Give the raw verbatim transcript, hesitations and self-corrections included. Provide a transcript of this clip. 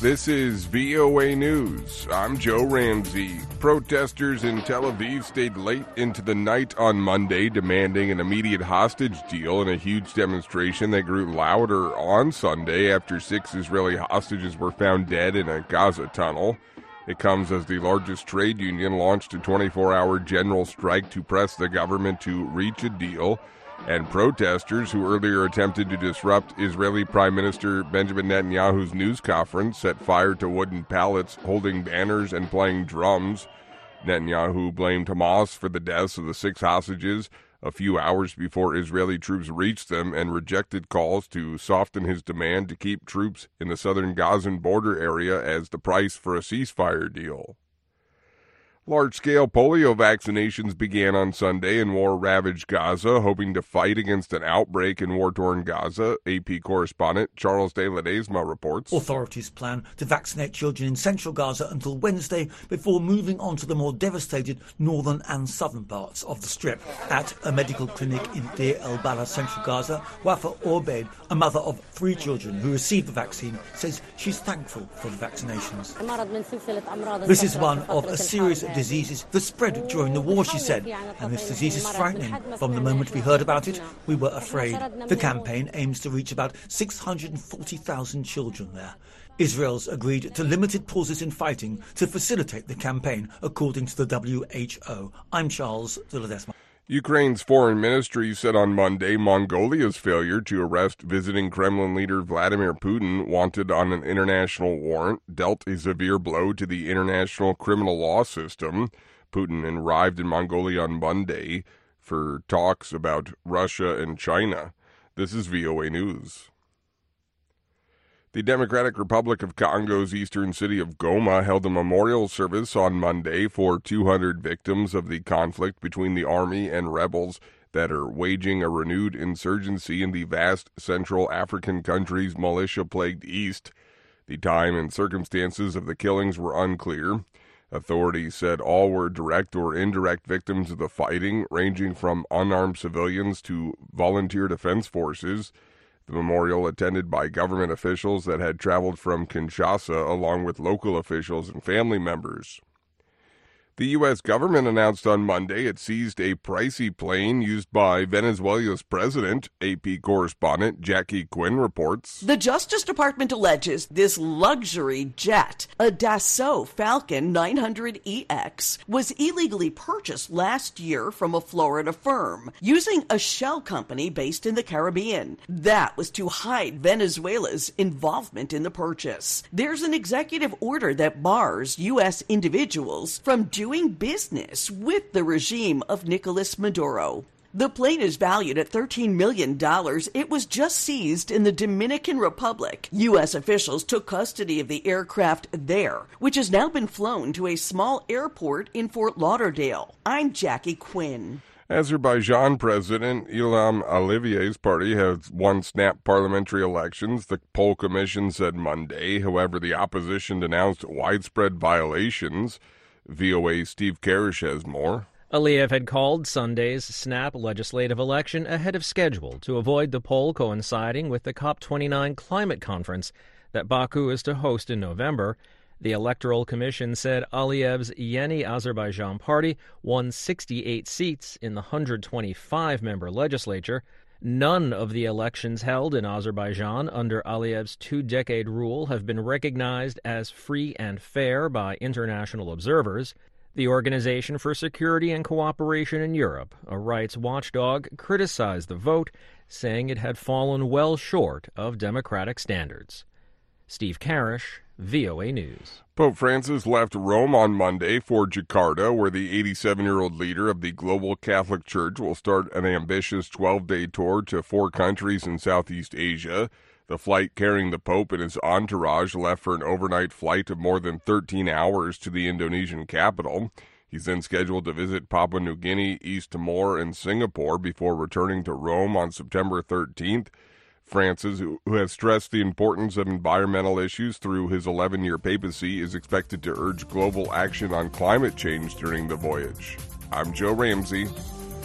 This is V O A News. I'm Joe Ramsey. Protesters in Tel Aviv stayed late into the night on Monday, demanding an immediate hostage deal in a huge demonstration that grew louder on Sunday after six Israeli hostages were found dead in a Gaza tunnel. It comes as the largest trade union launched a twenty-four hour general strike to press the government to reach a deal. And protesters who earlier attempted to disrupt Israeli Prime Minister Benjamin Netanyahu's news conference set fire to wooden pallets holding banners and playing drums. Netanyahu blamed Hamas for the deaths of the six hostages a few hours before Israeli troops reached them and rejected calls to soften his demand to keep troops in the southern Gazan border area as the price for a ceasefire deal. Large-scale polio vaccinations began on Sunday in war-ravaged Gaza, hoping to fight against an outbreak in war-torn Gaza. A P correspondent Charles de Ledesma reports. Authorities plan to vaccinate children in central Gaza until Wednesday before moving on to the more devastated northern and southern parts of the Strip. At a medical clinic in Deir el-Balah, central Gaza, Wafa Orbeid, a mother of three children who received the vaccine, says she's thankful for the vaccinations. This is one of a series of diseases that spread during the war, she said, and this disease is frightening. From the moment we heard about it, we were afraid. The campaign aims to reach about six hundred forty thousand children there. Israel's agreed to limited pauses in fighting to facilitate the campaign, according to the W H O. I'm Charles de Ledesma. Ukraine's foreign ministry said on Monday Mongolia's failure to arrest visiting Kremlin leader Vladimir Putin, wanted on an international warrant, dealt a severe blow to the international criminal law system. Putin arrived in Mongolia on Monday for talks about Russia and China. This is V O A News. The Democratic Republic of Congo's eastern city of Goma held a memorial service on Monday for two hundred victims of the conflict between the army and rebels that are waging a renewed insurgency in the vast Central African country's militia-plagued east. The time and circumstances of the killings were unclear. Authorities said all were direct or indirect victims of the fighting, ranging from unarmed civilians to volunteer defense forces. The memorial, attended by government officials that had traveled from Kinshasa, along with local officials and family members. The U S government announced on Monday it seized a pricey plane used by Venezuela's president. A P correspondent Jackie Quinn reports. The Justice Department alleges this luxury jet, a Dassault Falcon nine hundred E X, was illegally purchased last year from a Florida firm using a shell company based in the Caribbean. That was to hide Venezuela's involvement in the purchase. There's an executive order that bars U S individuals from doing doing business with the regime of Nicolas Maduro. The plane is valued at thirteen million dollars. It was just seized in the Dominican Republic. U S officials took custody of the aircraft there, which has now been flown to a small airport in Fort Lauderdale. I'm Jackie Quinn. Azerbaijan President Ilham Aliyev's party has won snap parliamentary elections, the poll commission said Monday. However, the opposition denounced widespread violations. V O A's Steve Karish has more. Aliyev had called Sunday's snap legislative election ahead of schedule to avoid the poll coinciding with the COP twenty-nine climate conference that Baku is to host in November. The Electoral Commission said Aliyev's Yeni Azerbaijan party won sixty-eight seats in the one hundred twenty-five member legislature. None of the elections held in Azerbaijan under Aliyev's two-decade rule have been recognized as free and fair by international observers. The Organization for Security and Cooperation in Europe, a rights watchdog, criticized the vote, saying it had fallen well short of democratic standards. Steve Karish, V O A News. Pope Francis left Rome on Monday for Jakarta, where the eighty-seven-year-old leader of the global Catholic Church will start an ambitious twelve-day tour to four countries in Southeast Asia. The flight carrying the Pope and his entourage left for an overnight flight of more than thirteen hours to the Indonesian capital. He's then scheduled to visit Papua New Guinea, East Timor, and Singapore before returning to Rome on September thirteenth. Francis, who has stressed the importance of environmental issues through his eleven-year papacy, is expected to urge global action on climate change during the voyage. I'm Joe Ramsey.